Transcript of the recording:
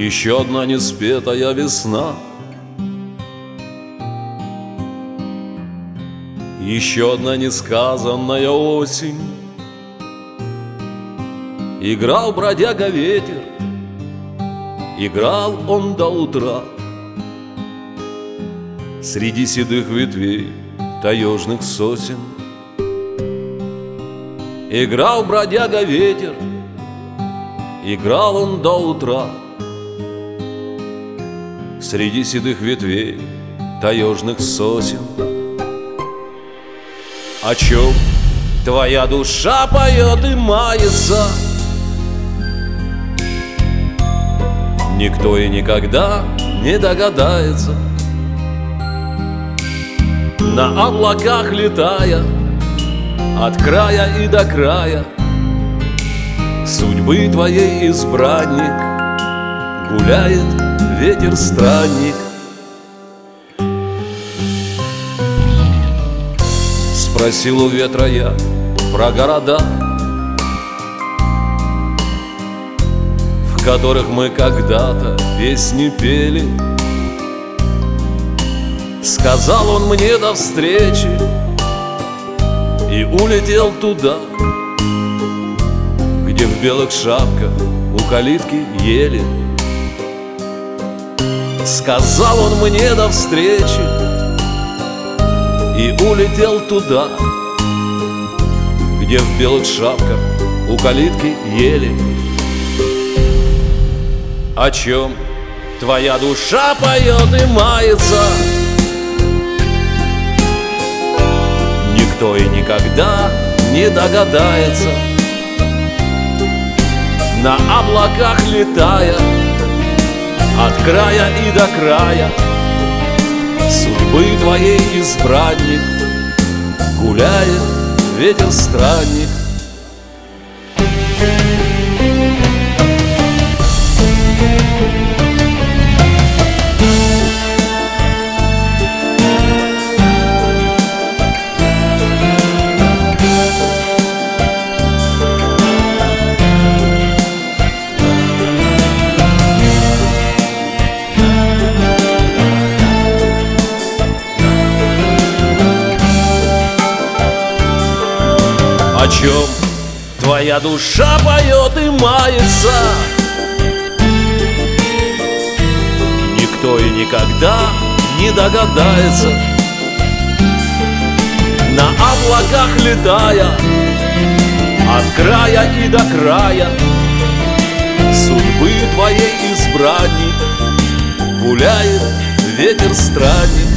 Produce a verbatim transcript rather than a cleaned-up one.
Еще одна неспетая весна, еще одна несказанная осень. Играл бродяга ветер, играл он до утра среди седых ветвей таежных сосен. Играл бродяга ветер, играл он до утра среди седых ветвей таежных сосен. О чем твоя душа поет и мается, никто и никогда не догадается. На облаках летая от края и до края судьбы твоей избранник, гуляет ветер-странник. Спросил у ветра я про города, в которых мы когда-то песни пели. Сказал он мне до встречи и улетел туда, где в белых шапках у калитки ели. Сказал он мне до встречи и улетел туда, где в белых шапках у калитки ели. О чем твоя душа поет и мается, никто и никогда не догадается. На облаках летая от края и до края судьбы твоей избранник, гуляет ветер-странник. О чем твоя душа поет и мается, никто и никогда не догадается. На облаках летая от края и до края судьбы твоей избранник, гуляет ветер-странник.